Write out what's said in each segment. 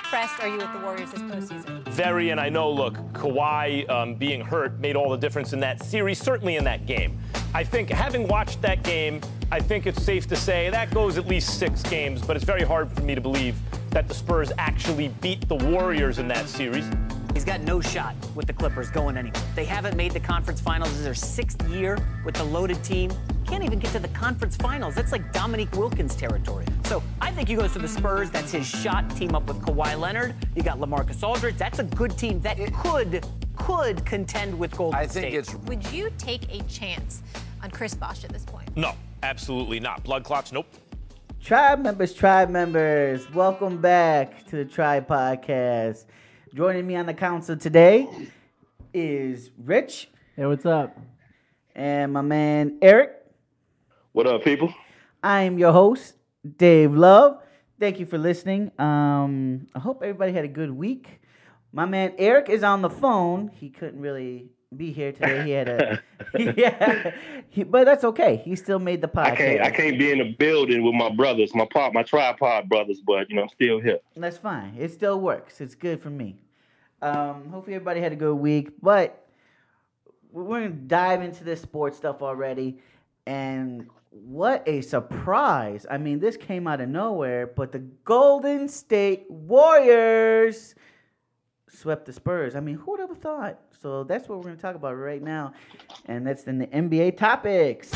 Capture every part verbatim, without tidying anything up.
impressed are you with the Warriors this postseason? Very, and I know, look, Kawhi um, being hurt made all the difference in that series, certainly in that game. I think, having watched that game, I think it's safe to say that goes at least six games, but it's very hard for me to believe that the Spurs actually beat the Warriors in that series. He's got no shot with the Clippers going anywhere. They haven't made the conference finals. This is their sixth year with the loaded team. Can't even get to the conference finals. That's like Dominique Wilkins territory. So I think he goes to the Spurs. That's his shot. Team up with Kawhi Leonard. You got LaMarcus Aldridge. That's a good team that could, could contend with Golden I State. think it's... Would you take a chance on Chris Bosh at this point? No, absolutely not. Blood clots, nope. Tribe members, tribe members, welcome back to the Tribe Podcast. Joining me on the council today is Rich. Hey, what's up? And my man Eric. What up, people? I am your host, Dave Love. Thank you for listening. Um, I hope everybody had a good week. My man Eric is on the phone. He couldn't really be here today. He had a, yeah, he, but that's okay. He still made the podcast. I can't, I can't be in the building with my brothers, my pod, my tripod brothers, but you know I'm still here. That's fine. It still works. It's good for me. Um, hopefully everybody had a good week, but we're gonna dive into this sports stuff already. And what a surprise! I mean, this came out of nowhere, but the Golden State Warriors swept the Spurs. I mean, who would have thought? So that's what we're going to talk about right now, and that's in the N B A topics.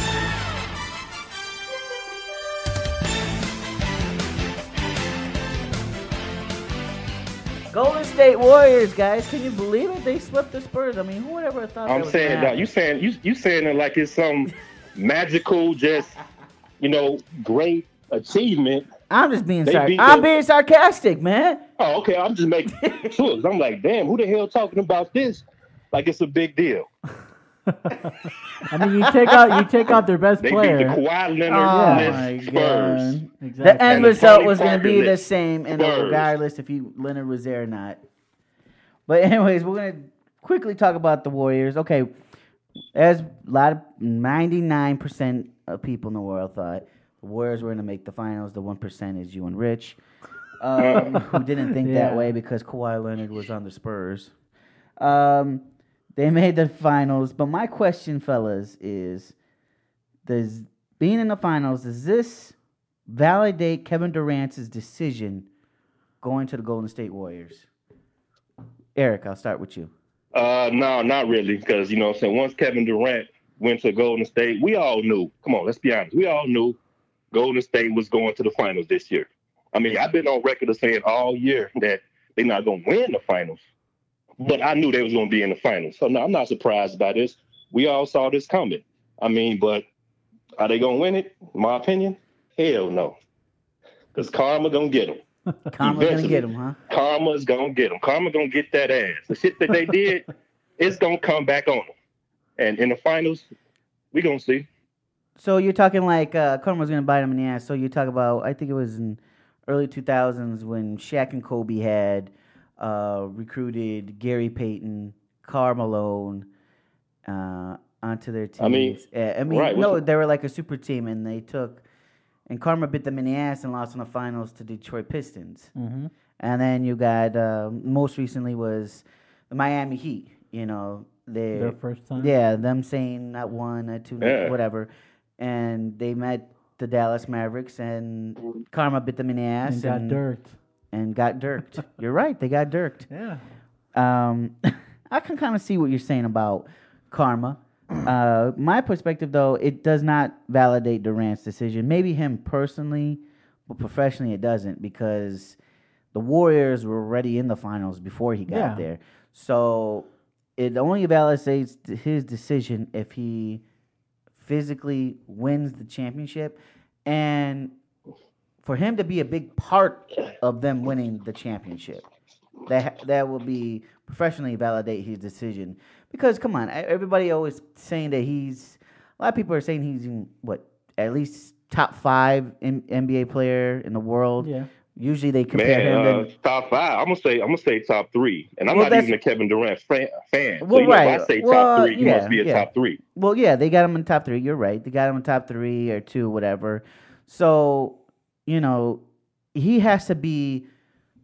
Golden State Warriors, guys, can you believe it? They swept the Spurs. I mean, who would ever thought? I'm that was saying that you saying you you saying it like it's some magical, just you know, great achievement. I'm just being They sar- beat I'm the- being sarcastic, man. Oh, okay. I'm just making sure. I'm like, damn, who the hell talking about this? Like it's a big deal. I mean, you take out you take out their best They player. beat the Kawhi Leonard Oh less my Spurs. God. Exactly. The end And the result Tony was going to be Parker the list. same, and Spurs. regardless if he Leonard was there or not. But anyways, we're going to quickly talk about the Warriors. Okay, as a lot of ninety-nine percent of people in the world thought the Warriors were going to make the finals. The one percent is you and Rich, um, who didn't think that Yeah. way because Kawhi Leonard was on the Spurs. Um, they made the finals, but my question, fellas, is: Does being in the finals, does this validate Kevin Durant's decision going to the Golden State Warriors? Eric, I'll start with you. Uh, no, not really, because you know what I'm saying. Once Kevin Durant went to Golden State, we all knew. Come on, let's be honest. We all knew Golden State was going to the finals this year. I mean, I've been on record of saying all year that they're not going to win the finals, but I knew they was going to be in the finals. So no, I'm not surprised by this. We all saw this coming. I mean, but are they going to win it? In my opinion, hell no, because karma gonna get them. Karma's going to get him, huh? Karma's gonna get them. Karma gonna get that ass. The shit that they did, it's gonna come back on them. And in the finals, we gonna see. So you're talking like uh, Karma's going to bite him in the ass. So you talk about, I think it was in early two thousands when Shaq and Kobe had uh, recruited Gary Payton, Karl Malone uh, onto their teams. I mean, Uh, I mean, right, no, what's- they were like a super team, and they took, and Karma bit them in the ass and lost in the finals to Detroit Pistons. Mm-hmm. And then you got, uh, most recently was the Miami Heat, you know. They, Their first time. Yeah, them saying not one, not two, not Yeah. whatever. And they met the Dallas Mavericks, and Karma bit them in the ass. And got and, dirt. And got dirked. You're right, they got dirked. Yeah. Um, I can kind of see what you're saying about Karma. Uh, my perspective, though, it does not validate Durant's decision. Maybe him personally, but professionally it doesn't, because the Warriors were already in the finals before he got Yeah. there. So it only validates his decision if he physically wins the championship, and for him to be a big part of them winning the championship. That that will be professionally validate his decision. Because come on, everybody always saying that he's a lot of people are saying he's in, what, at least top five N B A player in the world. Yeah. Usually they compare Man, him uh, to top five. I'm gonna say I'm gonna say top three, and I'm Well, not that's- even a Kevin Durant fan. fan. So Well, you know, right. if I say Well, top three, you yeah, must be a yeah. top three. Well, yeah, they got him in top three. You're right. They got him in top three or two, whatever. So, you know, he has to be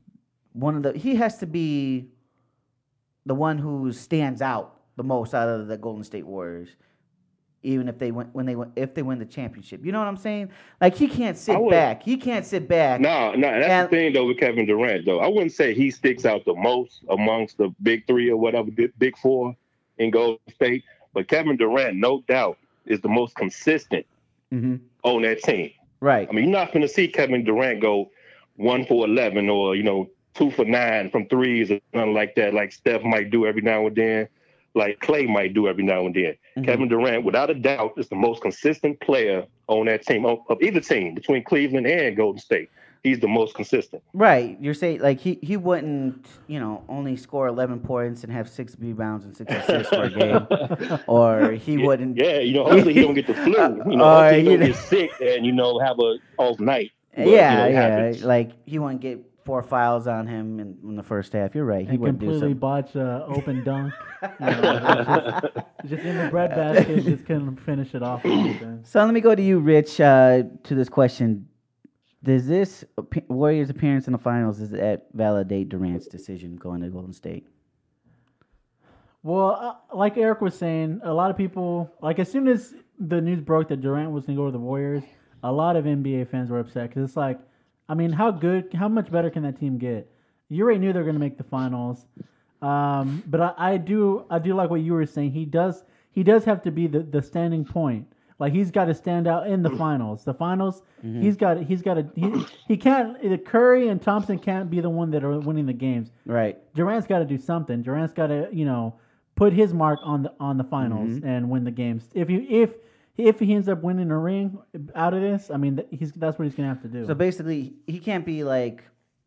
one of the he has to be the one who stands out the most out of the Golden State Warriors. Even if they win, when they win, if they win the championship, you know what I'm saying? Like he can't sit would, back. He can't sit back. No, no, that's and, the thing though with Kevin Durant though. I wouldn't say he sticks out the most amongst the big three or whatever, big four in Golden State. But Kevin Durant, no doubt, is the most consistent mm-hmm. on that team. Right. I mean, you're not going to see Kevin Durant go one for eleven or you know two for nine from threes or nothing like that, like Steph might do every now and then. Like Clay might do every now and then. Mm-hmm. Kevin Durant, without a doubt, is the most consistent player on that team, of, of either team, between Cleveland and Golden State. He's the most consistent. Right. You're saying, like, he, he wouldn't, you know, only score eleven points and have six rebounds and six assists for a game. Or he yeah, wouldn't. Yeah, you know, hopefully he don't get the flu. You know, or, hopefully he you don't know, get sick and, you know, have a off night. But, yeah, you know, yeah. happens. Like, he wouldn't get four fouls on him in, in the first half. You're right. He and wouldn't do completely something. botch uh, open dunk. You know, just, just in the bread basket, just couldn't finish it off. So let me go to you, Rich, uh, to this question. Does this Warriors appearance in the finals, does that validate Durant's decision going to Golden State? Well, uh, like Eric was saying, a lot of people, like as soon as the news broke that Durant was going to go to the Warriors, a lot of N B A fans were upset because it's like, I mean, how good, how much better can that team get? You already knew they were going to make the finals, um, but I, I do, I do like what you were saying. He does, he does have to be the, the standing point. Like he's got to stand out in the finals. The finals, mm-hmm. he's got, he's got to, he, he can't. The Curry and Thompson can't be the one that are winning the games. Right. Durant's got to do something. Durant's got to, you know, put his mark on the on the finals mm-hmm. and win the games. If you if if he ends up winning a ring out of this, I mean, he's that's what he's gonna have to do. So basically, he can't be like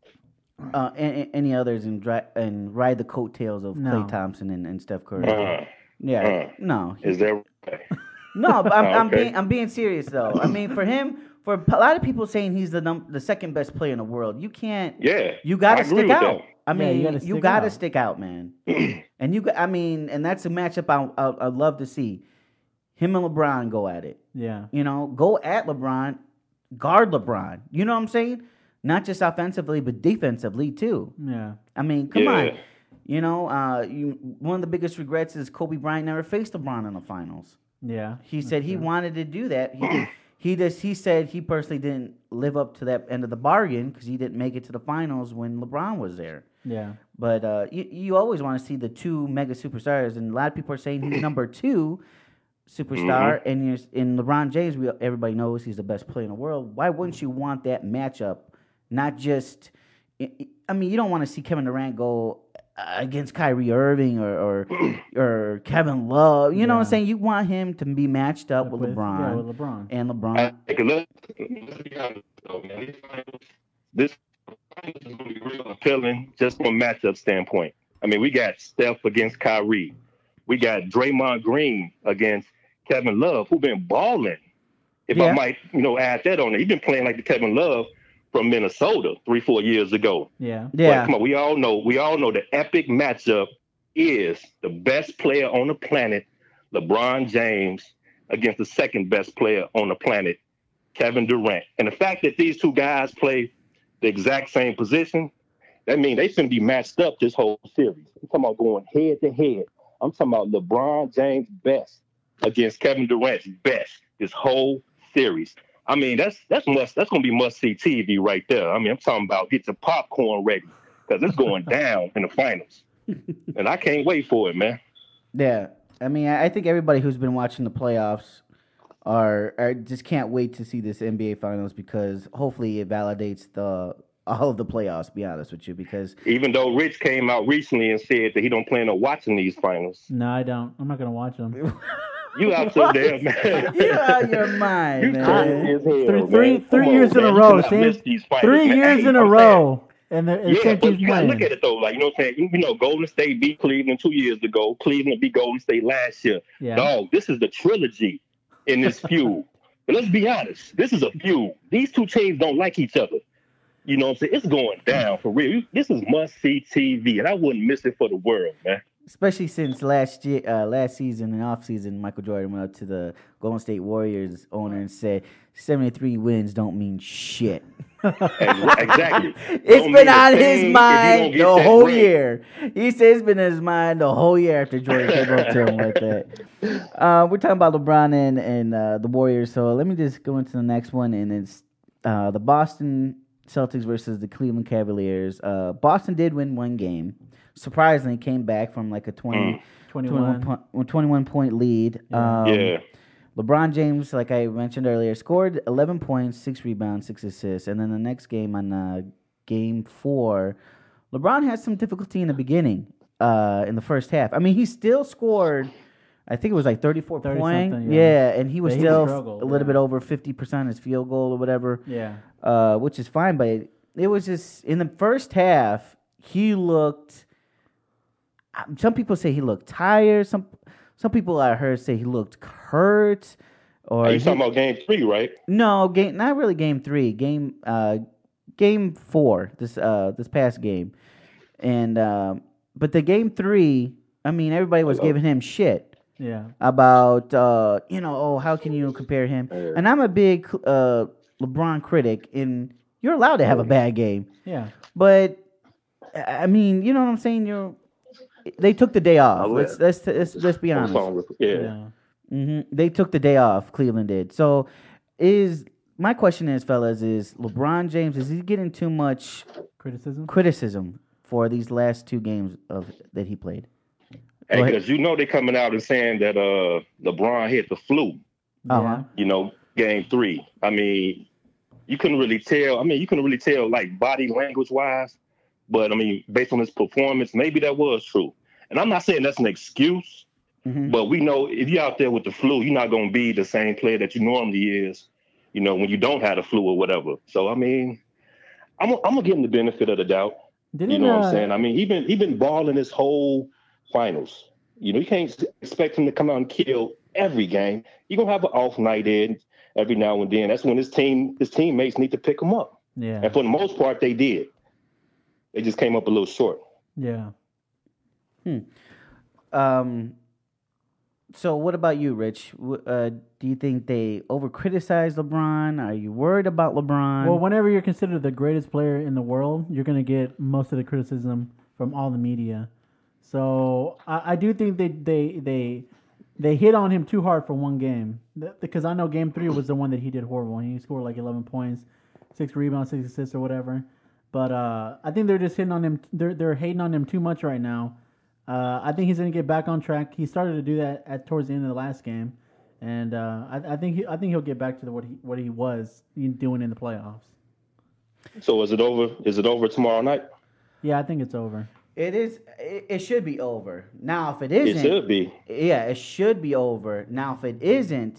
uh, any, any others and dry, and ride the coattails of No. Klay Thompson and, and Steph Curry. Uh, yeah, uh, no. Is that right? No, but I'm, I'm Okay. being I'm being serious though. I mean, for him, for a lot of people saying he's the num- the second best player in the world, you can't. Yeah. You got I to agree stick with out. that. I Yeah, mean, you you gotta got to stick stick out, man. And you, got- I mean, and that's a matchup I I I'd love to see. Him and LeBron go at it. yeah, You know, go at LeBron, guard LeBron. You know what I'm saying? Not just offensively, but defensively too. yeah, I mean, come Yeah. on. You know, uh, you, one of the biggest regrets is Kobe Bryant never faced LeBron in the finals. yeah. He said he wanted to do that. He he just he said he personally didn't live up to that end of the bargain because he didn't make it to the finals when LeBron was there. Yeah, But uh, you you always want to see the two mega superstars, and a lot of people are saying he's number two superstar, Mm-hmm. and you're, in LeBron James, we, everybody knows he's the best player in the world. Why wouldn't you want that matchup? Not just, I mean, you don't want to see Kevin Durant go against Kyrie Irving or or, or Kevin Love. You know what I'm Yeah. saying? You want him to be matched up with, With- LeBron, yeah, with LeBron. and LeBron. I think let's, let's be honest, though, man. These finals, this finals is going to be real appealing just from a matchup standpoint. I mean, we got Steph against Kyrie. We got Draymond Green against Kevin Love, who been balling. If Yeah. I might, you know, add that on there. He's been playing like the Kevin Love from Minnesota three, four years ago. yeah, Yeah, But come on, we all know, we all know the epic matchup is the best player on the planet, LeBron James, against the second best player on the planet, Kevin Durant. And the fact that these two guys play the exact same position, that means they shouldn't be matched up this whole series. I'm talking about going head to head. I'm talking about LeBron James' best against Kevin Durant's best this whole series. I mean, that's that's must that's gonna be must see T V right there. I mean, I'm talking about get your popcorn ready because it's going down in the finals, and I can't wait for it, man. yeah. I mean, I I think everybody who's been watching the playoffs are, are just can't wait to see this N B A Finals because hopefully it validates the all of the playoffs. To be honest with you, because Even though Rich came out recently and said that he don't plan on watching these finals, No, I don't. I'm not gonna watch them. you out so damn man. you're out of your mind, You man. crazy as hell, Three, man. three, Come three on, years in man. a You row. cannot Same, miss these finals, three man. years Hey, in a I'm row, and the, the Yeah, same but team's you gotta playing. look at it though. Like, you know what I'm saying? You know, Golden State beat Cleveland two years ago. Cleveland beat Golden State last year. Yeah. Dog, this is the trilogy in this feud. But let's be honest. This is a feud. These two teams don't like each other. You know what I'm saying? It's going down for real. This is must-see T V, and I wouldn't miss it for the world, man. especially since last year, uh, last season and off season, Michael Jordan went up to the Golden State Warriors owner and said, seventy-three wins don't mean shit. Exactly. It's Don't been mean a on his thing if you don't mind get the that whole ring. year. He said it's been in his mind the whole year after Jordan came up to him like that. Uh, we're talking about LeBron and, and uh, the Warriors, so let me just go into the next one, and it's uh, the Boston Celtics versus the Cleveland Cavaliers. Uh, Boston did win one game. Surprisingly, came back from like a twenty, twenty-one. twenty-one, point, twenty-one point lead. Um, Yeah. LeBron James, like I mentioned earlier, scored eleven points, six rebounds, six assists. And then the next game on uh, game four, LeBron had some difficulty in the beginning, uh, in the first half. I mean, he still scored, I think it was like thirty-four thirty points. something, yeah. yeah. and he was Yeah, he still struggled, a little yeah. bit over fifty percent his field goal or whatever, Yeah. uh, which is fine. But it, it was just, in the first half, he looked, some people say he looked tired. Some some people I heard say he looked hurt. Or Are you he- talking about game three, right? no, game not really game three. Game uh game four, this uh this past game. And um but the game three, I mean everybody was Hello. giving him shit Yeah. about uh you know, oh how can you compare him? Yeah. And I'm a big uh LeBron critic, and you're allowed to have a bad game. Yeah. But I mean, you know what I'm saying? You're they took the day off. I will. Let's let's let's, let's be On the honest. phone real quick. Yeah. Yeah. hmm They took the day off. Cleveland did. So, is my question is, fellas, is LeBron James, is he getting too much Criticism. criticism for these last two games of that he played? Go Hey, ahead. because you know they coming out and saying that uh LeBron hit the flu, Uh-huh. you know, game three. I mean, you couldn't really tell. I mean, you couldn't really tell like body language wise, but I mean, based on his performance, maybe that was true. And I'm not saying that's an excuse, Mhm. but we know if you're out there with the flu, you're not going to be the same player that you normally is, you know, when you don't have the flu or whatever. So, I mean, I'm, I'm going to give him the benefit of the doubt. Didn't, You know what uh, I'm saying? I mean, he been he been balling this whole finals. You know, you can't expect him to come out and kill every game. You're gonna have an off night in every now and then. That's when his team his teammates need to pick him up. Yeah. And for the most part, they did. They just came up a little short. Yeah. Um. So, what about you, Rich? W- Uh, do you think they over criticize LeBron? Are you worried about LeBron? Well, whenever you're considered the greatest player in the world, you're going to get most of the criticism from all the media. So I, I do think they, they they they hit on him too hard for one game. Th- Because I know game three was the one that he did horrible. He scored like eleven points, six rebounds, six assists or whatever. But uh, I think they're just hitting on him. They're they're hating on him too much right now. Uh, I think he's going to get back on track. He started to do that at towards the end of the last game, and uh, I, I think he, I think he'll get back to the, what he what he was doing in the playoffs. So is it over? Is it over tomorrow night? Yeah, I think it's over. it is. It, it should be over now. If it It isn't, should be. yeah, it should be over now. If it isn't,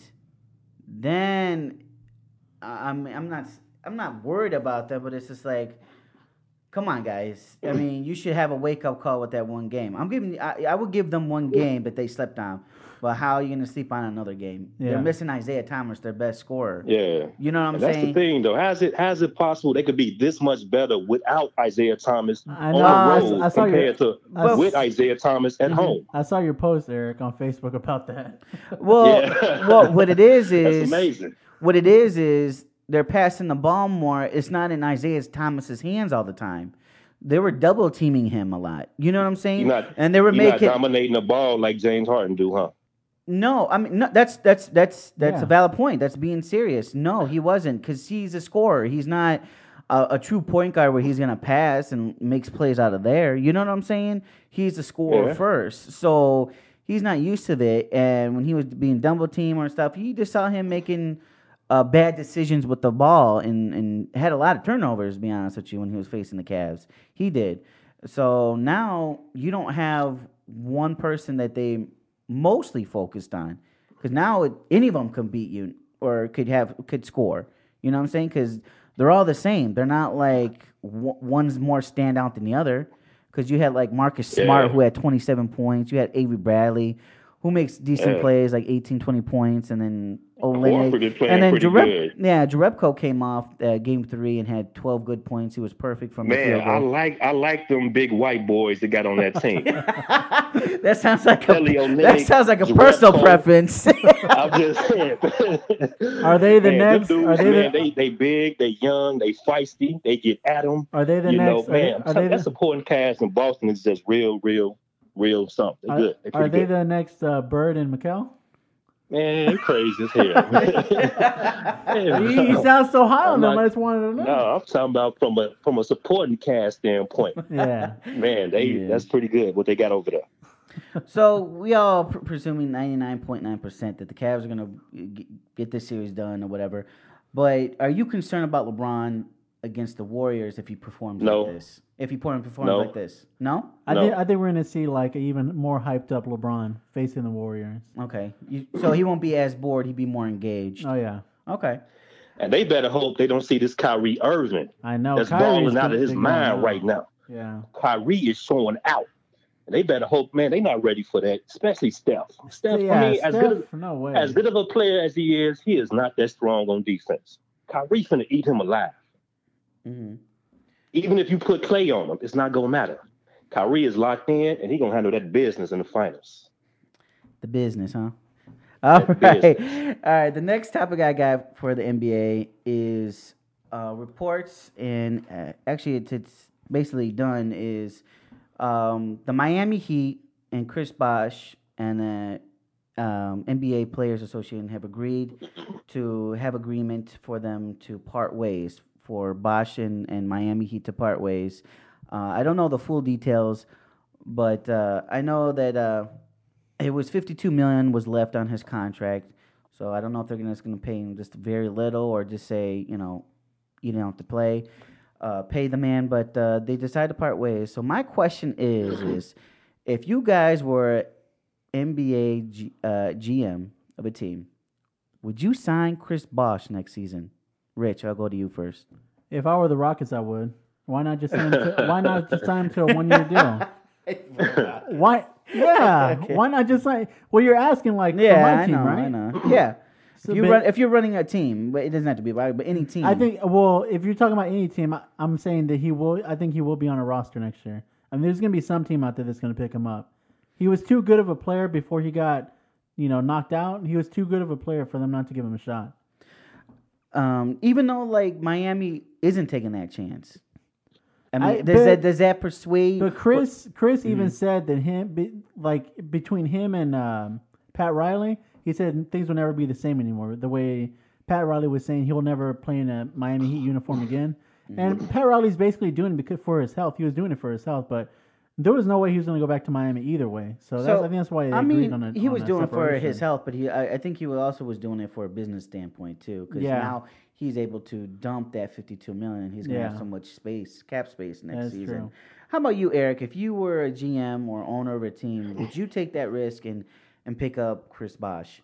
then I- I'm I'm not I'm not worried about that. But it's just like, come on, guys. I mean, you should have a wake up call with that one game. I'm giving. I, I would give them one game that they slept on. But how are you going to sleep on another game? Yeah. They're missing Isaiah Thomas, their best scorer. Yeah. You know what I'm And that's saying? the thing, though. How's it how's it possible they could be this much better without Isaiah Thomas I on know. the I s- road I saw your- compared to I s- with Isaiah Thomas at home? I saw your post, Eric, on Facebook about that. Well, Yeah. well, what it is That's is amazing. what it is is they're passing the ball more. It's not in Isaiah Thomas's hands all the time. They were double teaming him a lot. You know what I'm saying? You're not, and they were you're not making dominating the ball like James Harden do, huh? no. I mean, no, that's that's that's that's Yeah. a valid point. That's being serious. No, he wasn't, because he's a scorer. He's not a, a true point guard where he's gonna pass and makes plays out of there. You know what I'm saying? He's a scorer Yeah. first, so he's not used to that. And when he was being double team or stuff, you just saw him making uh, bad decisions with the ball and, and had a lot of turnovers, to be honest with you, when he was facing the Cavs. He did. So now you don't have one person that they mostly focused on, because now it, any of them can beat you or could have could score. You know what I'm saying? Because they're all the same. They're not like w- one's more standout than the other. Because you had like Marcus Smart, Yeah. who had twenty-seven points. You had Avery Bradley, who makes decent Yeah. plays, like eighteen, twenty points, and then Horford is Olynyk. playing And then pretty Jareb, good. yeah, Jarebko came off uh, game three and had twelve good points. He was perfect from the Man, field I goal. like I like them big white boys that got on that team. That sounds like a Kelly Olynyk, that sounds like a Jarebko. personal preference. I'm just saying. Are they the Man, them next- dudes, are they man, the- they they big, they young, they feisty, they get at them. Are they the you next? know, are they, man, are they that the, supporting cast in Boston is just real, real, real something. They're are, good. They're are pretty they good. the next uh, Bird and McHale? Man, you crazy as hell. You, you sound so high on I'm them. not- I just wanted to know. No, I'm talking about from a from a supporting cast standpoint. Yeah. Man, they Yeah. that's pretty good what they got over there. So we all pr- presuming ninety-nine point nine percent that the Cavs are going to get this series done or whatever. But are you concerned about LeBron against the Warriors if he performs No. like this? If he performs No. like this? No? I No. think I think we're gonna see like an even more hyped up LeBron facing the Warriors. Okay. You, so he won't be as bored. He'd be more engaged. Oh yeah, Okay. And they better hope they don't see this Kyrie Irving I know. that's Kyrie's balling out gonna- of his they're going mind out. right now. Yeah. Kyrie is showing out. And they better hope, man, they're not ready for that, especially Steph. Steph, yeah, I mean, as good, Steph, no way. as good of a player as he is, he is not that strong on defense. Kyrie finna eat him alive. hmm Even if you put Clay on him, it's not gonna matter. Kyrie is locked in, and he gonna handle that business in the finals. The business, huh? All The right. business. All right. The next topic I got for the N B A is uh, reports, and uh, actually, it's, it's basically done. Is um, the Miami Heat and Chris Bosh and the um, N B A Players Association have agreed to have agreement for them to part ways, for Bosh and, and Miami Heat to part ways. Uh, I don't know the full details, but uh, I know that uh, it was fifty-two million dollars was left on his contract. So I don't know if they're gonna, just going to pay him just very little or just say, you know, you don't have to play, uh, pay the man. But uh, they decided to part ways. So my question is, is if you guys were N B A G, uh, G M of a team, would you sign Chris Bosh next season? Rich, I'll go to you first. If I were the Rockets, I would. Why not just sign him to, why not just sign him to a one year deal? Why? Yeah. Okay. Why not just sign? Well, you're asking like Yeah, for my I team, know, right? I know. Yeah. So If you ba- run, if you're running a team, but it doesn't have to be right, but any team. I think. Well, if you're talking about any team, I, I'm saying that he will. I think he will be on a roster next year. I mean, there's going to be some team out there that's going to pick him up. He was too good of a player before he got, you know, knocked out. He was too good of a player for them not to give him a shot. Um, even though like Miami isn't taking that chance. I mean, I- does but- that does that persuade? But Chris, Chris Mm-hmm. even said that him, be, like between him and um, Pat Riley, he said things will never be the same anymore. The way Pat Riley was saying he will never play in a Miami Heat uniform again, Mm-hmm. and Pat Riley's basically doing it because for his health. He was doing it for his health, but there was no way he was going to go back to Miami either way. So, that's, I think that's why they I agreed mean, on it. he on was a doing it for separation. his health, but he I, I think he also was doing it for a business standpoint too, because Yeah. now he's able to dump that fifty-two million. And he's gonna have Yeah. so much space, cap space next That's season. true. How about you, Eric? If you were a G M or owner of a team, would you take that risk and and pick up Chris Bosh?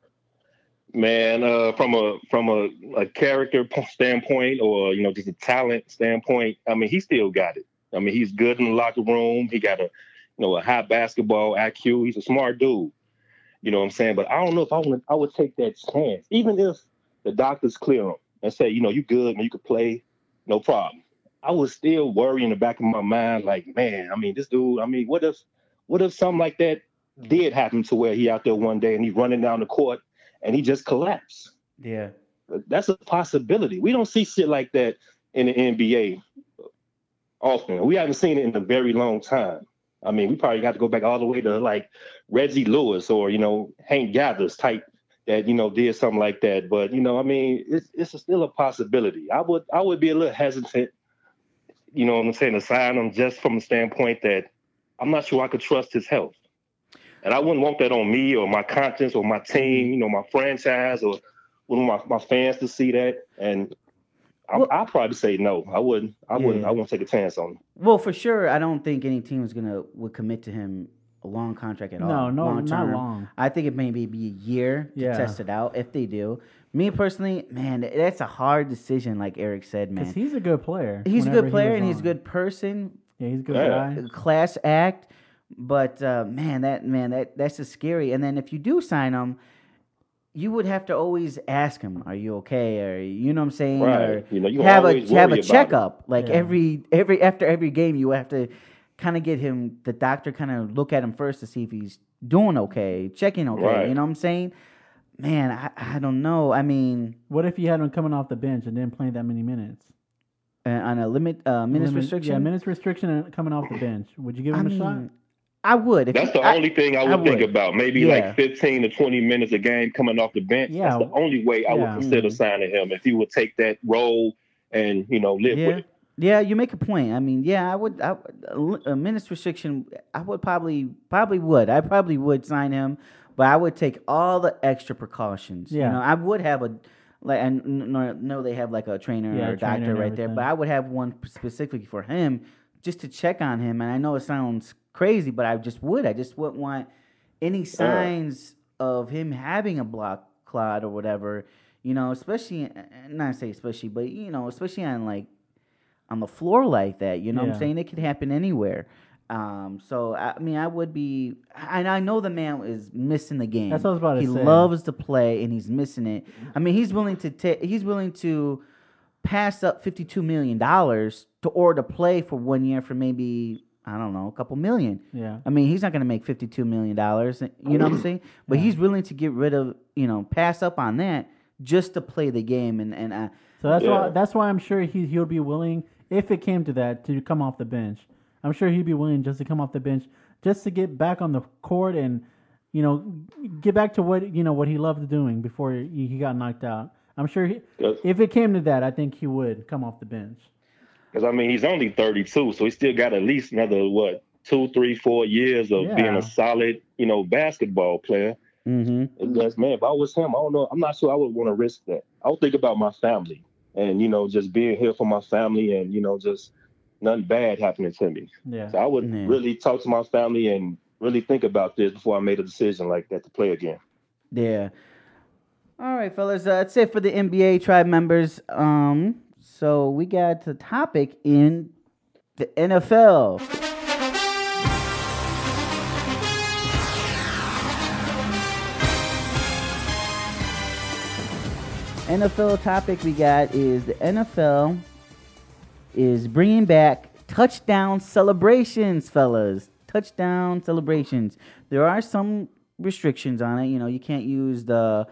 Man, uh, from a from a, a character p- standpoint, or you know, just a talent standpoint, I mean, he still got it. I mean, he's good in the locker room. He got a, you know, a high basketball I Q. He's a smart dude. You know what I'm saying? But I don't know if I would I would take that chance, even if the doctors clear him and say, you know, you good and you could play, no problem. I would still worry in the back of my mind, like, man, I mean, this dude. I mean, what if what if something like that did happen to where he out there one day and he's running down the court and he just collapsed? Yeah. That's a possibility. We don't see shit like that in the N B A often. We haven't seen it in a very long time. I mean, we probably got to go back all the way to like Reggie Lewis or, you know, Hank Gathers type that, you know, did something like that. But, you know, I mean, it's it's still a possibility. I would I would be a little hesitant, you know what I'm saying, to sign him just from the standpoint that I'm not sure I could trust his health. And I wouldn't want that on me or my conscience or my team, you know, my franchise or one of my, my fans to see that. And I, Well- I'd probably say no. I wouldn't. I wouldn't. Yeah. I wouldn't take a chance on him. Well, for sure, I don't think any team is gonna would commit to him a long contract at No, all. no, long not term. long. I think it maybe be a year to Yeah. test it out if they do. Me personally, man, that's a hard decision. Like Eric said, man, Because he's a good player. he's a whenever good he player was and he's a on. good person, Yeah, he's a good Yeah. guy. class act. But uh, man, that man, that that's just scary. And then if you do sign him, you would have to always ask him, "Are you okay?" Or you know what I'm saying? Right. Or You know, you have a always have worry a about checkup. Like Yeah. every every after every game, you have to kind of get him. The doctor kind of look at him first to see if he's doing okay, checking okay. Right. You know what I'm saying? Man, I, I don't know. I mean, What if you had him coming off the bench and didn't play that many minutes? uh, on a limit uh, minutes Limit- restriction. Yeah, minutes restriction and coming off the bench. Would you give I him a mean, shot? I would. If That's he- the I- only thing I would, I think would. about. Maybe Yeah. like fifteen to twenty minutes a game coming off the bench. Yeah. That's the only way I Yeah. would consider Mhm. signing him if he would take that role and, you know, live Yeah, with it. yeah, you make a point. I mean, yeah, I would. I, a li- a minutes restriction, I would probably, probably would. I probably would sign him, but I would take all the extra precautions. Yeah. You know, I would have a like. I n- n- know they have like a trainer Yeah, or a a trainer doctor and right there, but everything. I would have one specifically for him just to check on him. And I know it sounds crazy, but I just would. I just wouldn't want any signs of him having a block clot or whatever. You know, especially not say especially, but you know, especially on like on the floor like that. You know what Yeah. I'm saying? It could happen anywhere. Um, so I, I mean, I would be, and I know the man is missing the game. That's what I was about to he say. loves to play, and he's missing it. I mean, he's willing to take. He's willing to pass up fifty-two million dollars to or to play for one year for maybe I don't know a couple million. Yeah. I mean, he's not going to make fifty-two million dollars. You know what I'm saying? But Yeah. he's willing to get rid of, you know, pass up on that just to play the game. And and uh, So that's Yeah. why that's why I'm sure he he'll be willing, if it came to that, to come off the bench. I'm sure he'd be willing just to come off the bench, just to get back on the court and, you know, get back to what you know what he loved doing before he, he got knocked out. I'm sure he, Yes. if it came to that, I think he would come off the bench. Because, I mean, he's only thirty-two, so he still got at least another, what, two, three, four years of Yeah. being a solid, you know, basketball player. mhm. And yes, man, if I was him, I don't know. I'm not sure I would want to risk that. I would think about my family and, you know, just being here for my family and, you know, just nothing bad happening to me. Yeah. So I would Yeah. really talk to my family and really think about this before I made a decision like that to play again. Yeah. All right, fellas. Uh, that's it for the N B A tribe members. Um, so we got the topic in the N F L. N F L topic we got is the N F L is bringing back touchdown celebrations, fellas. Touchdown celebrations. There are some restrictions on it. You know, you can't use the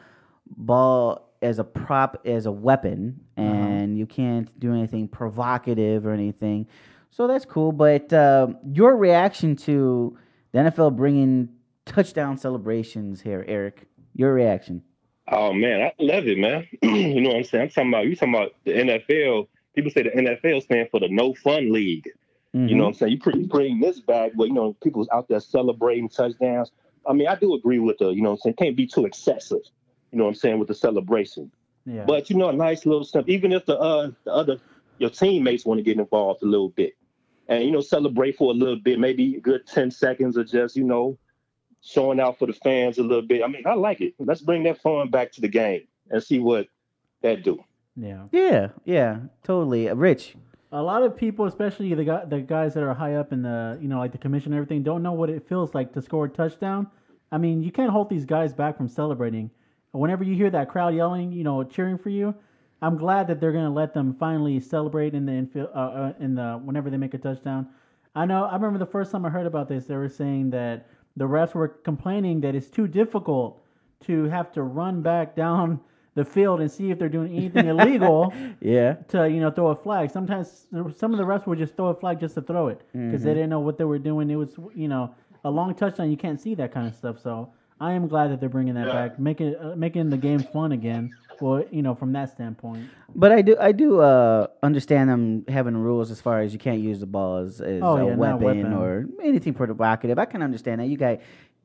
ball as a prop, as a weapon, and you can't do anything provocative or anything. So that's cool. But uh, your reaction to the N F L bringing touchdown celebrations here, Eric? Your reaction? Oh man, I love it, man. You know what I'm saying? I'm talking about you talking about the N F L. People say the N F L stands for the No Fun League. You know what I'm saying? You bring, you bring this back, but you know, people's out there celebrating touchdowns. I mean, I do agree with the, you know what I'm saying, can't be too excessive, you know what I'm saying, with the celebration. Yeah. But you know, a nice little stuff, even if the uh the other your teammates want to get involved a little bit. And you know, celebrate for a little bit, maybe a good ten seconds of just, you know, showing out for the fans a little bit. I mean, I like it. Let's bring that fun back to the game and see what that do. yeah. Yeah, yeah, totally. Uh, Rich. A lot of people, especially the guy, the guys that are high up in the, you know, like the commission and everything, don't know what it feels like to score a touchdown. I mean, you can't hold these guys back from celebrating. Whenever you hear that crowd yelling, you know, cheering for you, I'm glad that they're going to let them finally celebrate in the infield, uh, uh, in the whenever they make a touchdown. I know. I remember the first time I heard about this, they were saying that the refs were complaining that it's too difficult to have to run back down the field and see if they're doing anything illegal Yeah. to, you know, throw a flag. Sometimes some of the refs would just throw a flag just to throw it because they didn't know what they were doing. It was, you know, a long touchdown. You can't see that kind of stuff. So I am glad that they're bringing that Yeah. back, making uh, making the game fun again. Well, you know, from that standpoint. But I do, I do uh, understand them having rules as far as you can't use the ball as, as Oh, a, yeah, not a weapon weapon. or anything provocative. I can understand that. You guys,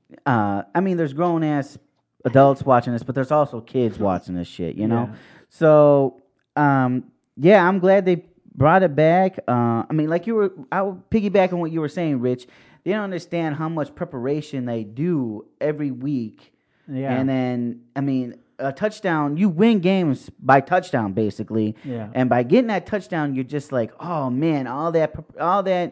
uh, I mean, there's grown ass adults watching this, but there's also kids watching this shit. You know, Yeah. so um, yeah, I'm glad they brought it back. Uh, I mean, like you were, I would piggyback on what you were saying, Rich. They don't understand how much preparation they do every week. Yeah. And then, I mean, a touchdown, you win games by touchdown, basically. Yeah. And by getting that touchdown, you're just like, oh man, all that, all that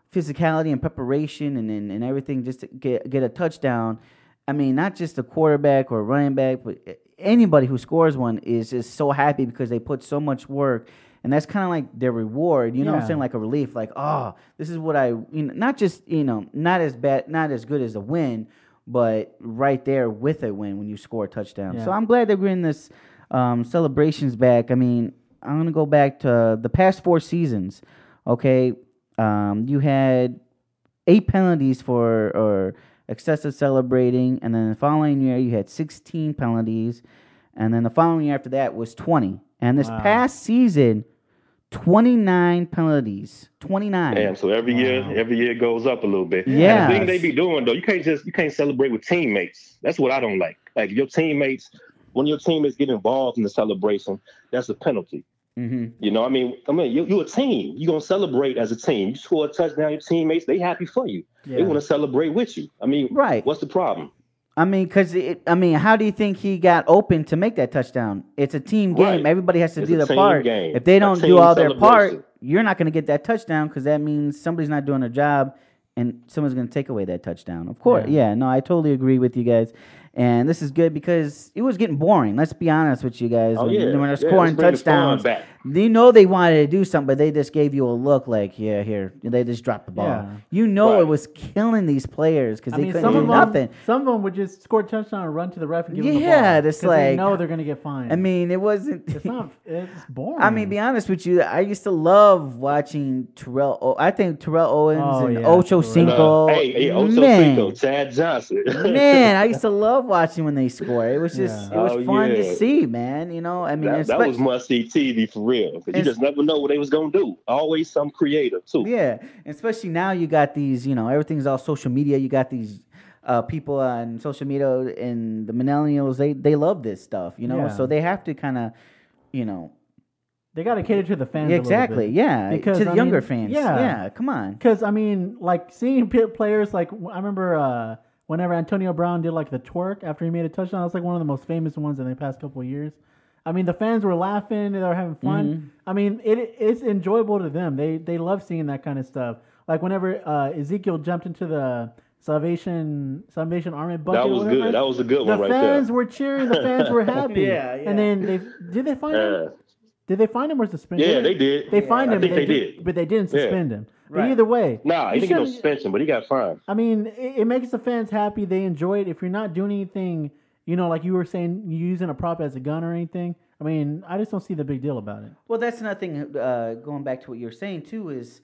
physicality and preparation and, and, and everything just to get get a touchdown. I mean, not just a quarterback or a running back, but anybody who scores one is just so happy because they put so much work. And that's kind of like their reward, you know what I'm Yeah. saying? Like a relief, like, oh, this is what I, you know, not just, you know, not as bad, not as good as a win, but right there with a win when you score a touchdown. Yeah. So I'm glad that we're in this um, celebrations back. I mean, I'm going to go back to the past four seasons, okay? Um, you had eight penalties for or excessive celebrating, and then the following year you had sixteen penalties, and then the following year after that was twenty. And this Wow. past season, twenty-nine penalties. twenty-nine. Damn, so every year, every year it goes up a little bit. Yeah. And the thing they be doing though, you can't just you can't celebrate with teammates. That's what I don't like. Like your teammates, when your teammates get involved in the celebration, that's a penalty. Mm-hmm. You know, I mean, I mean, you you a team. You gonna celebrate as a team. You score a touchdown, your teammates, they happy for you. They Yeah. want to celebrate with you. I mean, Right. what's the problem? I mean, because I mean, how do you think he got open to make that touchdown? It's a team game. Right. Everybody has to It's do a their team part. game. If they A don't do team all their part, celebration. you're not going to get that touchdown because that means somebody's not doing their job, and someone's going to take away that touchdown. Of course, Yeah. yeah. No, I totally agree with you guys. And this is good because it was getting boring. Let's be honest with you guys. Oh, when, yeah. when they're Yeah, scoring let's bring the fun touchdowns, back. you know they wanted to do something, but they just gave you a look like, yeah, here. They just dropped the ball. Yeah. You know Right. it was killing these players because I they mean, couldn't some do of them, nothing. some of them would just score a touchdown and run to the ref and give them the ball. Yeah, it's 'cause they like- know they're gonna get fined. I mean, it wasn't. it's not. It's boring. I mean, be honest with you, I used to love watching Terrell. O- I think Terrell Owens Oh, and yeah, Ocho Terrell. Cinco. Uh, hey, hey, Ocho man, Cinco, Chad Johnson. man, I used to love watching when they score. It was just, Yeah. it was Oh, fun to yeah. see, man. You know, I mean, that, that was especially- must see T V for real. 'Cause you It's- just never know what they was gonna do. Always some creative too. yeah, especially now you got these. You know, everything's all social media. You got these. Uh, people on social media and the millennials, they they love this stuff, you know, Yeah. so they have to kind of, you know, they got to cater to the fans. yeah, a little exactly, bit. yeah, Because, to the I younger mean, fans, yeah. yeah, come on, Because I mean, like seeing p- players like I remember uh, whenever Antonio Brown did like the twerk after he made a touchdown. That's like one of the most famous ones in the past couple of years. I mean, the fans were laughing, they were having fun. Mm-hmm. I mean, it it's enjoyable to them. They they love seeing that kind of stuff. Like whenever uh, Ezekiel jumped into the Salvation Salvation Army bucket. That or was whatever, good. That was a good the one right fans there. were cheering. The fans were happy. Yeah, yeah. And then they did they find him? Yeah. Did they find him or suspend him? Yeah, they did. They fined I him. think but they did- did. but they didn't Yeah. suspend him. But Right. either way, Nah, he you didn't get no shouldn't- suspension, but he got fined. I mean, it, it makes the fans happy. They enjoy it. If you're not doing anything, you know, like you were saying, you using a prop as a gun or anything. I mean, I just don't see the big deal about it. Well, that's another thing. Uh, going back to what you're saying too, is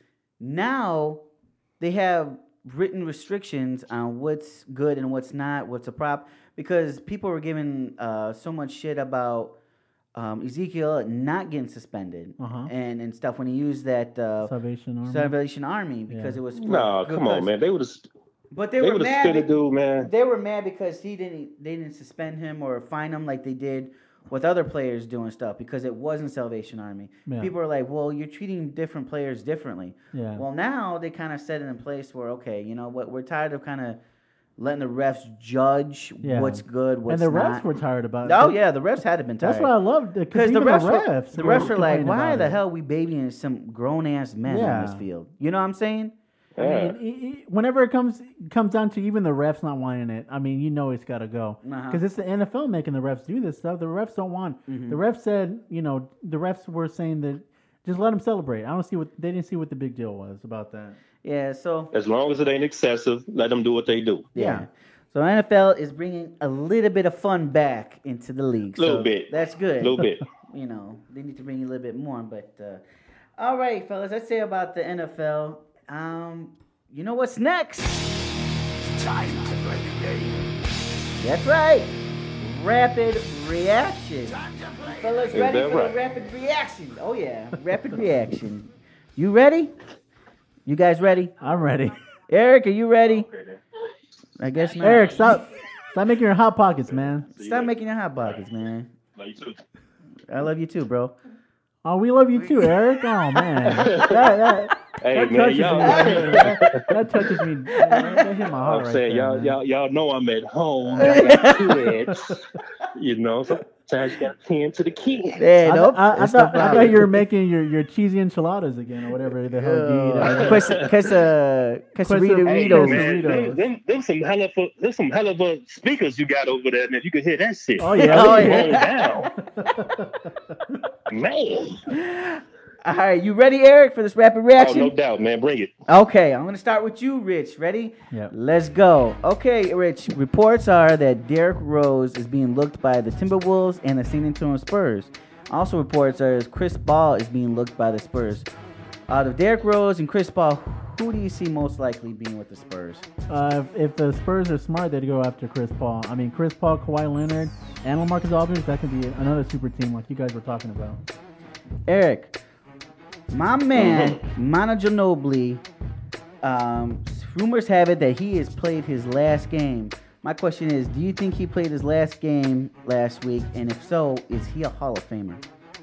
now they have written restrictions on what's good and what's not, what's a prop, because people were giving uh, so much shit about um, Ezekiel not getting suspended Uh-huh. and and stuff when he used that uh, Salvation Army. Salvation Army because Yeah. it was for No, good come on, cause. man. They would have But they, they were would have mad. spit a be- dude, man. They were mad because he didn't. They didn't suspend him or fine him like they did with other players doing stuff because it wasn't Salvation Army. Yeah. People are like, "Well, you're treating different players differently." Yeah. Well, now they kind of set it in place where, okay, you know what? We're tired of kind of letting the refs judge Yeah. what's good, what's and the refs not. were tired about it. Oh yeah, the refs had to been tired. That's what I loved. Because the even refs, the were, refs, the were refs are like, complaining why about the it. hell are we babying some grown ass men Yeah. on this field? You know what I'm saying? I Yeah. mean, e- e- whenever it comes comes down to even the refs not wanting it, I mean, you know it's got to go Uh-huh. because it's the N F L making the refs do this stuff. The refs don't want. Mm-hmm. The refs said, you know, the refs were saying that just let them celebrate. I don't see what they didn't see what the big deal was about that. Yeah. So As long as it ain't excessive, let them do what they do. yeah. Yeah. So N F L is bringing a little bit of fun back into the league. Little so bit. That's good. A little bit. You know, they need to bring a little bit more. But uh, all right, fellas, let's say about the N F L. Um, you know what's next? Time to play the game. That's right. Rapid reaction. Fellas, Is ready that for right? the rapid reaction? Oh yeah, rapid reaction. You ready? You guys ready? I'm ready. Eric, are you ready? I guess not. Eric, stop, stop making your hot pockets, man. Stop making your hot pockets, man. I love you too, bro. Oh, we love you too, Eric. Oh man, that that, Hey that man, touches y'all. me. That, that touches me. That hit my heart I'm right saying there, y'all, man. y'all, y'all know I'm at home. I got kids, you know. So Sometimes you gotta tend to the kid. Hey, I, nope. I, I, that's thought, no I thought problem. you were making your, your cheesy enchiladas again or whatever the hell you eat. Uh, Quest- Quest- uh, Quesarito Hey Ritos. man, Doritos. them, them, them some hell of a, them some hell of a speakers you got over there, man. You can hear that shit. Oh, yeah. Oh, Roll yeah. down, man. All right, you ready, Eric, for this rapid Oh, reaction? no doubt, man. Bring it. Okay, I'm going to start with you, Rich. Ready? Yep. Let's go. Okay, Rich, reports are that Derrick Rose is being looked by the Timberwolves and the San Antonio Spurs. Also, reports are that Chris Paul is being looked by the Spurs. Out of Derrick Rose and Chris Paul, who do you see most likely being with the Spurs? Uh, if, if the Spurs are smart, they'd go after Chris Paul. I mean, Chris Paul, Kawhi Leonard, and LaMarcus Aldridge, that could be another super team like you guys were talking about. Eric, my man, Manu Ginobili, um, rumors have it that he has played his last game. My question is, do you think he played his last game last week? And if so, is he a Hall of Famer?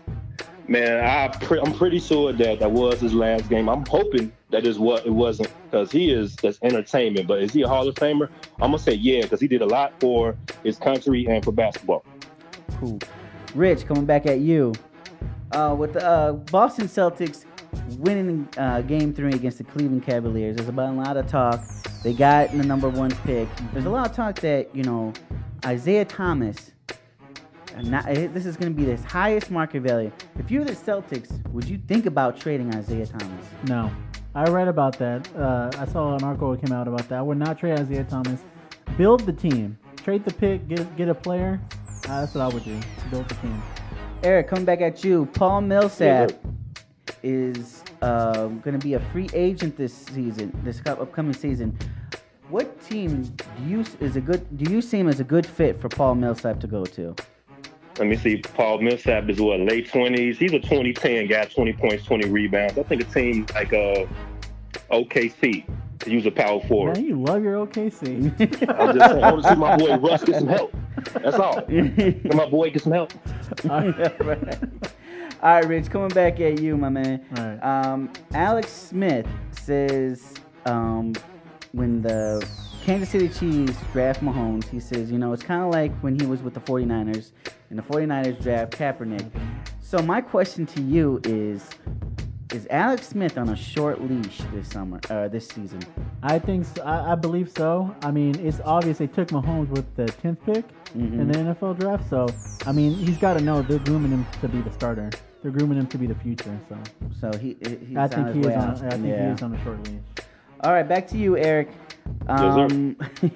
Man, I pre- I'm pretty sure that that was his last game. I'm hoping that is what it wasn't, because he is that's entertainment. But is he a Hall of Famer? I'm gonna say yeah, because he did a lot for his country and for basketball. Cool. Rich, coming back at you. Uh, with the uh, Boston Celtics winning uh, Game Three against the Cleveland Cavaliers, there's about a lot of talk. They got the number one pick. There's a lot of talk that you know Isaiah Thomas. Not, this is going to be his highest market value. If you're the Celtics, would you think about trading Isaiah Thomas? No. I read about that. Uh, I saw an article that came out about that. I would not trade Isaiah Thomas. Build the team. Trade the pick. Get get a player. Uh, that's what I would do. Build the team. Eric, coming back at you. Paul Millsap Yeah, is uh, going to be a free agent this season, this upcoming season. What team do you is a good? Do you see him as a good fit for Paul Millsap to go to? Let me see. Paul Millsap is what, late twenties. He's a twenty ten guy, twenty points, twenty rebounds. I think a team like uh, O K C. He was a power forward. Man, you love your O K C. I'm just saying, I want to see my boy Russ get some help. That's all. Let my boy get some help. All right. All right, Rich, coming back at you, my man. All right. Um, Alex Smith says um, when the Kansas City Chiefs draft Mahomes, he says, you know, it's kind of like when he was with the forty-niners, and the forty-niners draft Kaepernick. So my question to you is, is Alex Smith on a short leash this summer, uh, this season? I think so. I, I believe so. I mean, it's obvious they took Mahomes with the tenth pick Mm-hmm. in the N F L draft. So, I mean, he's got to know they're grooming him to be the starter. They're grooming him to be the future. So, So he, he's I think on he his is way on. out. I think Yeah. he is on a short leash. All right, back to you, Eric. Yes, sir. Um,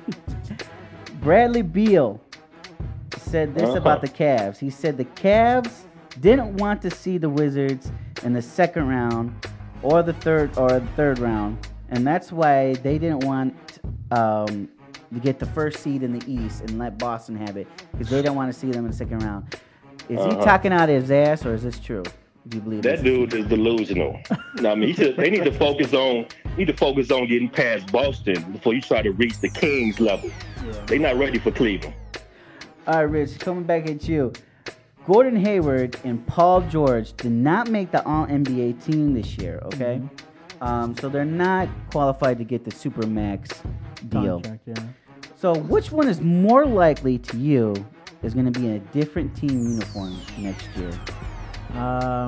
Bradley Beal said this Uh-huh. about the Cavs. He said the Cavs didn't want to see the Wizards in the second round or the third or the third round, and that's why they didn't want um, to get the first seed in the East and let Boston have it because they don't want to see them in the second round. Is he Uh-huh. talking out his ass, or is this true? Do you believe That this? dude is delusional. No, I mean, he should, they need to focus on need to focus on getting past Boston before you try to reach the Kings level. They're not ready for Cleveland. All right, Rich, coming back at you. Gordon Hayward and Paul George did not make the All N B A team this year, okay? Um, so they're not qualified to get the Supermax deal. Contract, yeah. So which one is more likely to you is going to be in a different team uniform next year? Um,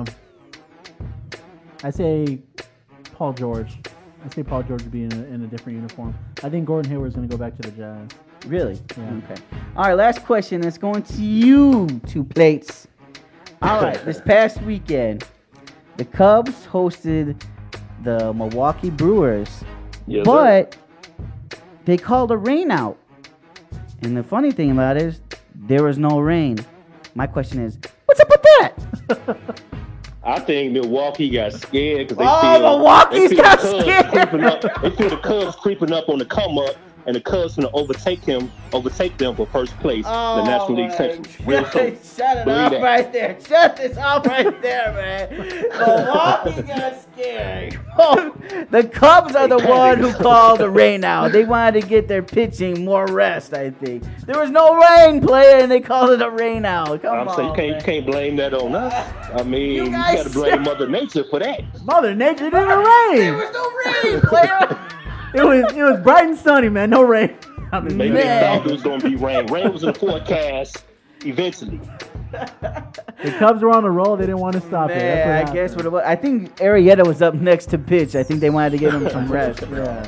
I say Paul George. I say Paul George would be in a, in a different uniform. I think Gordon Hayward's going to go back to the Jazz. Really? Yeah. Okay. All right, last question. It's going to you, two plates. All right, this past weekend, the Cubs hosted the Milwaukee Brewers, Yes, but they called a rain out. And the funny thing about it is there was no rain. My question is, what's up with that? I think Milwaukee got scared because they Oh, feel Milwaukee's they feel got the Cubs scared. creeping up. They feel the Cubs creeping up on the come up, and the Cubs gonna overtake him, overtake them for first place in the National League Central. Real soon. Shut it Believe off that. right there. Shut this off right there, man. Milwaukee got scared. Oh, the Cubs are the one who called the rain out. They wanted to get their pitching more rest, I think. There was no rain, player, and they called it a rain out. Come I'm on, saying you can't, man. you can't blame that on us. I mean, You you, guys got to blame Mother Nature for that. Mother Nature didn't There rain. was no rain, player. It was it was bright and sunny, man. No rain. I mean, Maybe Man. they thought it was going to be rain. Rain was in the forecast, eventually. The Cubs were on a roll. They didn't want to stop it. That's what Yeah, I happened. guess what it was. I think Arrieta was up next to pitch. I think they wanted to give him some rest.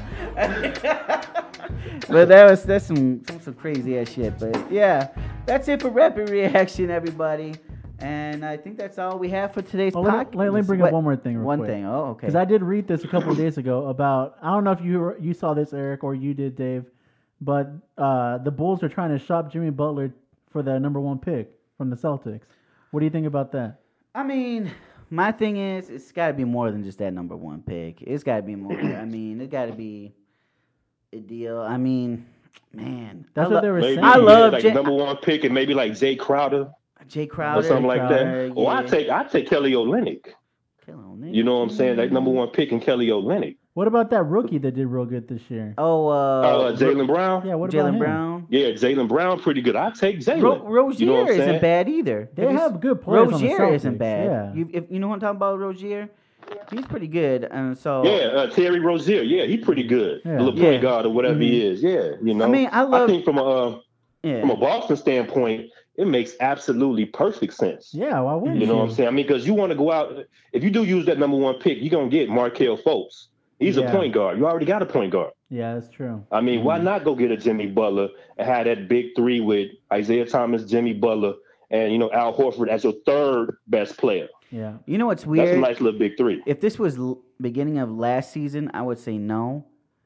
Yeah. But that was that's some some, some crazy ass shit. But yeah, that's it for rapid reaction, everybody. And I think that's all we have for today's Oh, podcast. let, let, let me bring What? up one more thing. Real One quick. thing. Oh, okay. Because I did read this a couple of days ago about, I don't know if you you saw this, Eric, or you did, Dave, but uh, the Bulls are trying to shop Jimmy Butler for the number one pick from the Celtics. What do you think about that? I mean, my thing is, it's got to be more than just that number one pick. It's got to be more. I mean, it's got to be a deal. I mean, man. That's I what lo- they were Maybe, saying. I yeah, love like Jay- number one pick and maybe like Jay Crowder Jay Crowder. or something like Crowder, that. Or I yeah. take I take Kelly Olynyk. Kelly Olynyk. You know what I'm saying? Like number one pick and Kelly Olynyk. What about that rookie that did real good this year? Oh, uh, Uh, Jalen Brown. Yeah, what about Jalen him? Brown. Yeah, Jalen Brown, pretty good. I take Jalen. Ro- Rozier You know what I'm isn't saying? bad either. They have good players on the Rozier isn't Celtics, bad. yeah. You, if, you know what I'm talking about, Rozier? He's pretty good. And so, Yeah, uh, Terry Rozier. Yeah, he's pretty good. Yeah. A little Yeah. point guard or whatever he is. Yeah, you know. I mean, I love- think from a uh, yeah. from a Boston standpoint, it makes absolutely perfect sense. Yeah, why wouldn't You know what I'm saying? I mean, because you want to go out. If you do use that number one pick, you're gonna get Markelle Fultz. He's Yeah. a point guard. You already got a point guard. Yeah, that's true. I mean, why not go get a Jimmy Butler and have that big three with Isaiah Thomas, Jimmy Butler, and you know Al Horford as your third best player? Yeah. You know what's That's a weird? nice little big three. If this was l- beginning of last season, I would say no.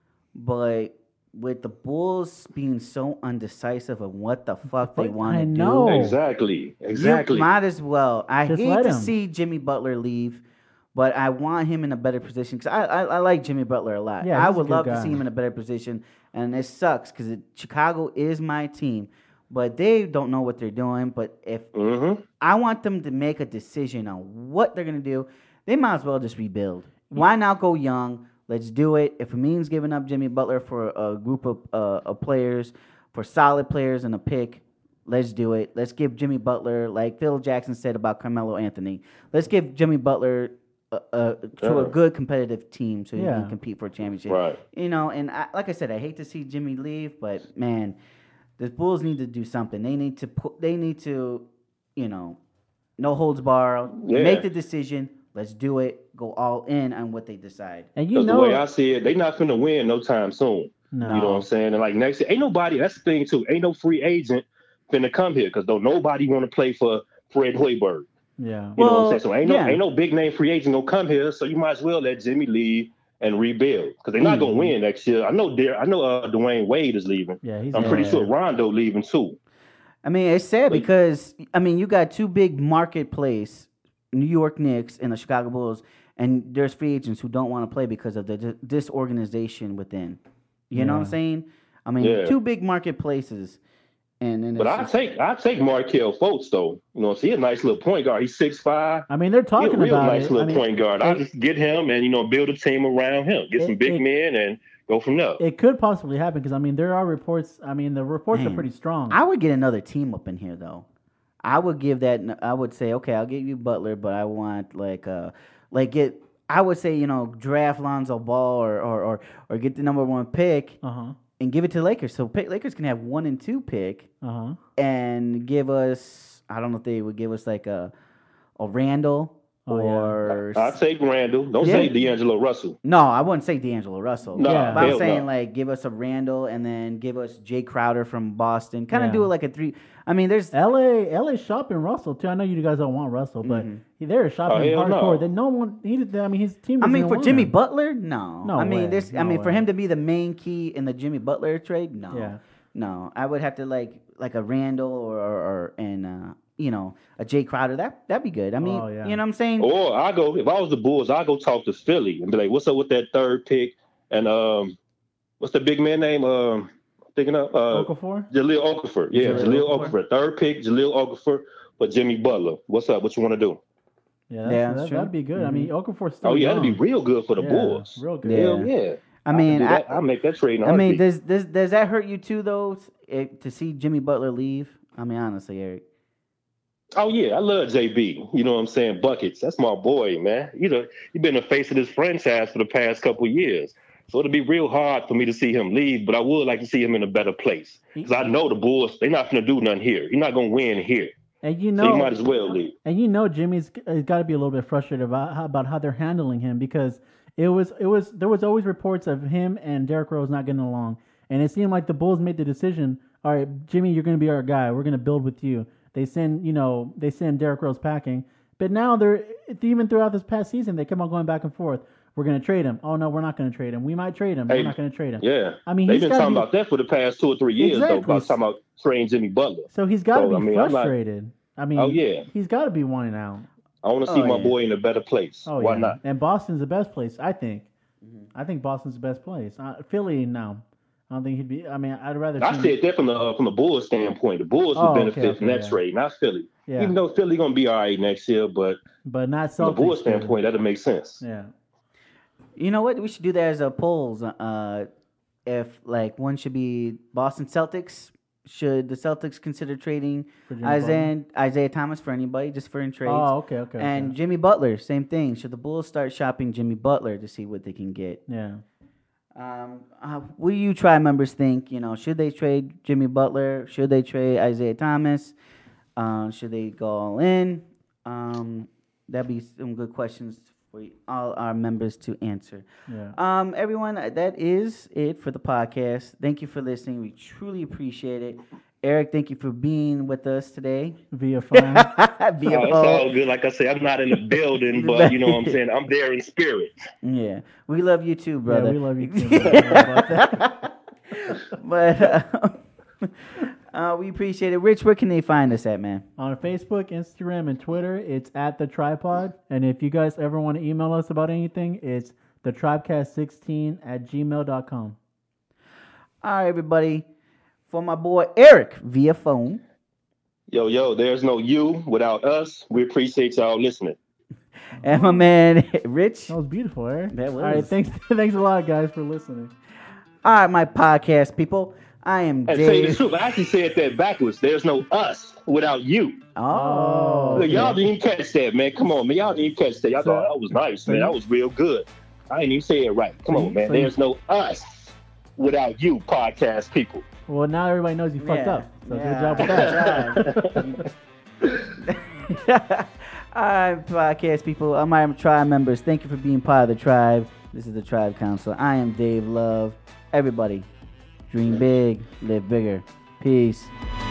But with the Bulls being so undecisive of what the fuck they Fuck, want I to do, know. Exactly. Exactly. you might as well. I Just hate let to him. see Jimmy Butler leave, but I want him in a better position because I, I I like Jimmy Butler a lot. Yeah, I he's a would good love to guy. see him in a better position, and it sucks because Chicago is my team, but they don't know what they're doing. But if Mm-hmm. I want them to make a decision on what they're gonna do, they might as well just rebuild. Why not go young? Let's do it. If it means giving up Jimmy Butler for a group of, uh, of players, for solid players and a pick, let's do it. Let's give Jimmy Butler, like Phil Jackson said about Carmelo Anthony, let's give Jimmy Butler uh, uh, to a Yeah. good competitive team so he Yeah. can compete for a championship. Right. You know, and I, like I said, I hate to see Jimmy leave, but man, the Bulls need to do something. They need to put. They need to, you know, no holds barred. Yeah. Make the decision. Let's do it. Go all in on what they decide. And you Because the know, way I see it, they not finna win no time soon. no. You know what I'm saying? And like next year, ain't nobody. That's the thing too. Ain't no free agent finna come here because don't nobody want to play for Fred Hoiberg. Yeah. You know what Well, I'm saying? So ain't no yeah. ain't no big name free agent gonna come here. So you might as well let Jimmy leave and rebuild because they're not Mm-hmm. gonna win next year. I know. Dar- I know. Uh, Dwayne Wade is leaving. Yeah, he's I'm pretty Yeah. sure Rondo leaving too. I mean, it's sad Like- because I mean, you got two big marketplace, New York Knicks and the Chicago Bulls, and there's free agents who don't want to play because of the dis- disorganization within. You know what I'm Yeah. saying? I mean, Yeah. two big marketplaces, and then But it's I just- take I take Markelle Fultz though. You know, see a nice little point guard. He's six five. I mean, they're He's talking a real about nice it. little I mean, point guard. I it- just get him and you know build a team around him. Get It- some big it- men and go from there. It could possibly happen because I mean there are reports. I mean the reports Man. are pretty strong. I would get another team up in here though. I would give that. I would say, okay, I'll give you Butler, but I want like uh like get. I would say you know draft Lonzo Ball or or or, or get the number one pick Uh huh. and give it to Lakers. So pick, Lakers can have one and two pick Uh huh. and give us. I don't know if they would give us like a a Randall Oh, yeah. or I take Randall. Don't Yeah. say D'Angelo Russell. no, I wouldn't say D'Angelo Russell. No, Yeah. But I'm hell saying no. like give us a Randall and then give us Jay Crowder from Boston. Kind of Yeah. do it like a three. I mean, there's L A L A shopping Russell too. I know you guys don't want Russell, but Mhm. they're shopping Oh, hell hardcore. no. That no one. He did. I mean, his team. I doesn't mean, even for want Jimmy him. Butler, no. No I mean, way. this. I No mean, for way. him to be the main key in the Jimmy Butler trade, no, Yeah. no. I would have to like like a Randall or or, or and uh, you know a Jay Crowder. That that'd be good. I mean, Oh, yeah. you know what I'm saying? Or I go if I was the Bulls, I go talk to Philly and be like, "What's up with that third pick?" And um, what's the big man name? Um, thinking of uh, Okafor? Jaleel Okafor. Yeah, Jahlil Jaleel Okafor. Okafor. Third pick, Jaleel Okafor for Jimmy Butler. What's up? What you want to do? Yeah, that's, Yeah, that's that, true. that'd be good. I mean, Okafor's still Oh yeah, young. that'd be real good for the Yeah, Bulls. real good. Yeah. Hell yeah. I mean, I, I, I, will make that trade. In a I mean, heartbeat. does does does that hurt you too though? eh, to see Jimmy Butler leave? I mean, honestly, Eric. Oh yeah, I love J B. You know what I'm saying? Buckets. That's my boy, man. You know, he been the face of this franchise for the past couple of years. So it'll be real hard for me to see him leave, but I would like to see him in a better place. Because I know the Bulls, they're not going to do nothing here. He's not going to win here. And you So know, you might as well leave. and you know, Jimmy's got to be a little bit frustrated about how, about how they're handling him because it was it was there was always reports of him and Derrick Rose not getting along, and it seemed like the Bulls made the decision. All right, Jimmy, you're going to be our guy. We're going to build with you. They send you know they send Derrick Rose packing, but now they're even throughout this past season they kept on going back and forth. We're going to trade him. Oh no, we're not going to trade him. We might trade him. But Hey, we're not going to trade him. Yeah. I mean, they've he's been gotta talking be- about that for the past two or three years, Exactly. though, about talking about trading Jimmy Butler. So he's got to So, be I mean, I'm not- frustrated. I mean, Oh, yeah. he's got to be wanting out. I want to see Oh, my yeah. boy in a better place. Oh Why yeah, not? and Boston's the best place, I think. Mm-hmm. I think Boston's the best place. Uh, Philly, no, I don't think he'd be. I mean, I'd rather. I see him- said that from the uh, from the Bulls standpoint. The Bulls Oh, would okay, benefit okay, from that yeah. trade, not Philly. Yeah. Even though Philly gonna be all right next year, but but not from the Celtics. Bulls dude. standpoint, that'll make sense. Yeah. You know what? We should do that as a polls. Uh, if like one should be Boston Celtics, should the Celtics consider trading For Jimmy Isaiah Isaiah Thomas for anybody, just for in trades? Oh, okay, okay. And okay. Jimmy Butler, same thing. Should the Bulls start shopping Jimmy Butler to see what they can get? Yeah. Um, uh, what do you try members think? You know, should they trade Jimmy Butler? Should they trade Isaiah Thomas? Uh, should they go all in? Um, that'd be some good questions for all our members to answer. Yeah. Um, everyone, uh, that is it for the podcast. Thank you for listening. We truly appreciate it. Eric, thank you for being with us today. Via phone. Via Oh, it's phone. all good. Like I said, I'm not in the building, but you know what I'm saying? I'm there in spirit. Yeah, we love you too, brother. Yeah, we love you too. brother. How about that? But uh, uh, we appreciate it. Rich, where can they find us at, man? On Facebook, Instagram, and Twitter, it's at the Tripod. And if you guys ever want to email us about anything, it's the tribecast sixteen at gmail dot com. All right, everybody. For my boy Eric via phone. Yo, yo, there's no you without us. We appreciate y'all listening. And my man Rich. That was beautiful, Eric. That All right, was. thanks, thanks a lot, guys, for listening. All right, my podcast people. I am And tell you the Dave. truth, I actually said that backwards. There's no us without you. Oh, Look, y'all okay. didn't even catch that, man. Come on, man. Y'all didn't even catch that. Y'all So- thought that was nice, so man. you- That was real good. I didn't even say it right. Come So on, you- man. so you- There's no us without you, podcast people. Well, now everybody knows you fucked Yeah. up. So Yeah. good job with that. All right, podcast people. I'm my tribe members. Thank you for being part of the tribe. This is the Tribe Council. I am Dave Love. Everybody, dream big, live bigger. Peace.